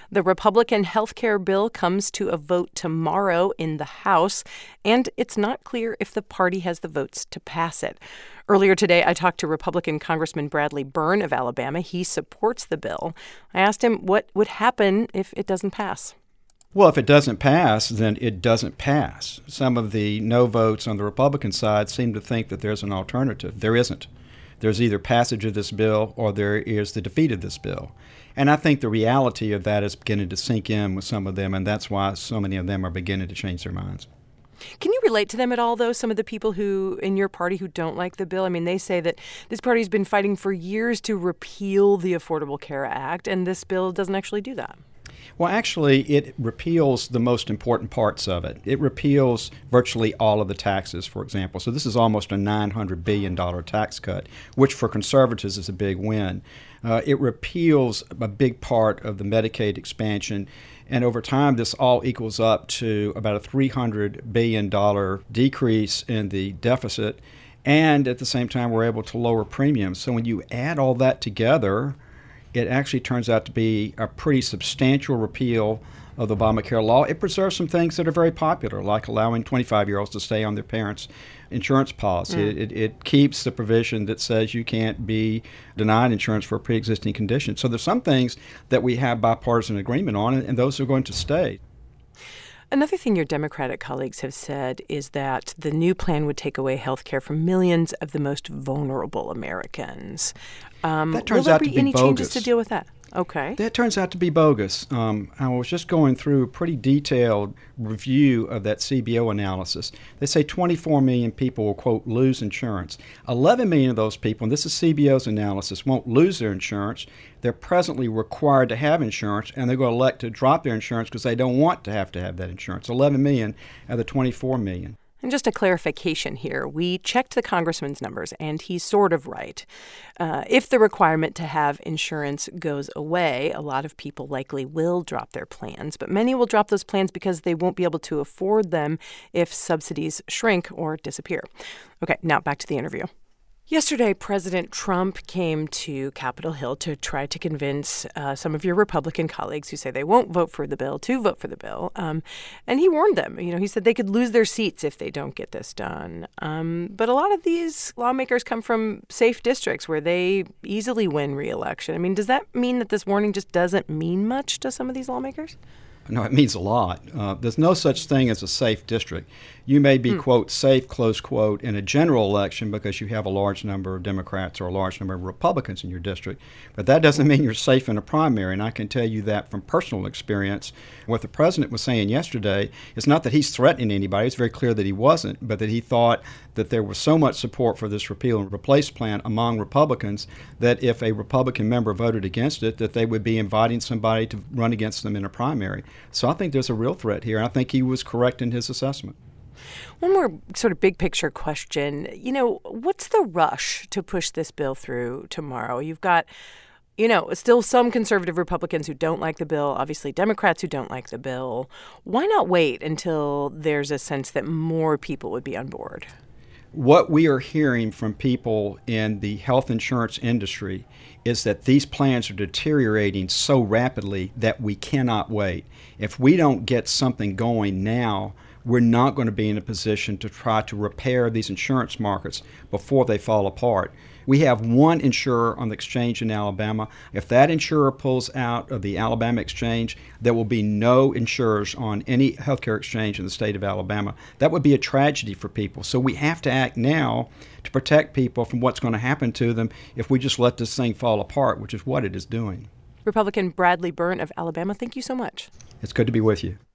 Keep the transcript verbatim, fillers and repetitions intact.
The Republican health care bill comes to a vote tomorrow in the House, and it's not clear if the party has the votes to pass it. Earlier today, I talked to Republican Congressman Bradley Byrne of Alabama. He supports the bill. I asked him what would happen if it doesn't pass. Well, if it doesn't pass, then it doesn't pass. Some of the no votes on the Republican side seem to think that there's an alternative. There isn't. There's either passage of this bill or there is the defeat of this bill. And I think the reality of that is beginning to sink in with some of them, and that's why so many of them are beginning to change their minds. Can you relate to them at all, though, some of the people who in your party who don't like the bill? I mean, they say that this party's been fighting for years to repeal the Affordable Care Act, and this bill doesn't actually do that. Well, actually, it repeals the most important parts of it. It repeals virtually all of the taxes, for example. So this is almost a nine hundred billion dollars tax cut, which for conservatives is a big win. Uh, it repeals a big part of the Medicaid expansion. And over time, this all equals up to about a three hundred billion dollars decrease in the deficit. And at the same time, we're able to lower premiums. So when you add all that together, it actually turns out to be a pretty substantial repeal of the Obamacare law. It preserves some things that are very popular, like allowing twenty-five-year-olds to stay on their parents' insurance policy. Mm. It, it, it keeps the provision that says you can't be denied insurance for a pre-existing condition. So there's some things that we have bipartisan agreement on, and those are going to stay. Another thing your Democratic colleagues have said is that the new plan would take away health care from millions of the most vulnerable Americans. Um, that turns will there out be to be any bogus. changes to deal with that? Okay. That turns out to be bogus. Um, I was just going through a pretty detailed review of that C B O analysis. They say twenty-four million people will, quote, lose insurance. eleven million of those people, and this is C B O's analysis, won't lose their insurance. They're presently required to have insurance, and they're going to elect to drop their insurance because they don't want to have to have that insurance. eleven million out of the twenty-four million. And just a clarification here, we checked the congressman's numbers, and he's sort of right. Uh, if the requirement to have insurance goes away, a lot of people likely will drop their plans, but many will drop those plans because they won't be able to afford them if subsidies shrink or disappear. Okay, now back to the interview. Yesterday, President Trump came to Capitol Hill to try to convince uh, some of your Republican colleagues who say they won't vote for the bill to vote for the bill. Um, and he warned them. You know, he said they could lose their seats if they don't get this done. Um, but a lot of these lawmakers come from safe districts where they easily win re-election. I mean, does that mean that this warning just doesn't mean much to some of these lawmakers? No, it means a lot. Uh, there's no such thing as a safe district. You may be, hmm. quote, safe, close quote, in a general election because you have a large number of Democrats or a large number of Republicans in your district. But that doesn't mean you're safe in a primary. And I can tell you that from personal experience. What the president was saying yesterday is not that he's threatening anybody. It's very clear that he wasn't, but that he thought that there was so much support for this repeal and replace plan among Republicans that if a Republican member voted against it, that they would be inviting somebody to run against them in a primary. So I think there's a real threat here. I think he was correct in his assessment. One more sort of big picture question. You know, what's the rush to push this bill through tomorrow? You've got, you know, still some conservative Republicans who don't like the bill, obviously Democrats who don't like the bill. Why not wait until there's a sense that more people would be on board? What we are hearing from people in the health insurance industry is that these plans are deteriorating so rapidly that we cannot wait. If we don't get something going now, we're not going to be in a position to try to repair these insurance markets before they fall apart. We have one insurer on the exchange in Alabama. If that insurer pulls out of the Alabama exchange, there will be no insurers on any healthcare exchange in the state of Alabama. That would be a tragedy for people. So we have to act now to protect people from what's going to happen to them if we just let this thing fall apart, which is what it is doing. Republican Bradley Byrne of Alabama, thank you so much. It's good to be with you.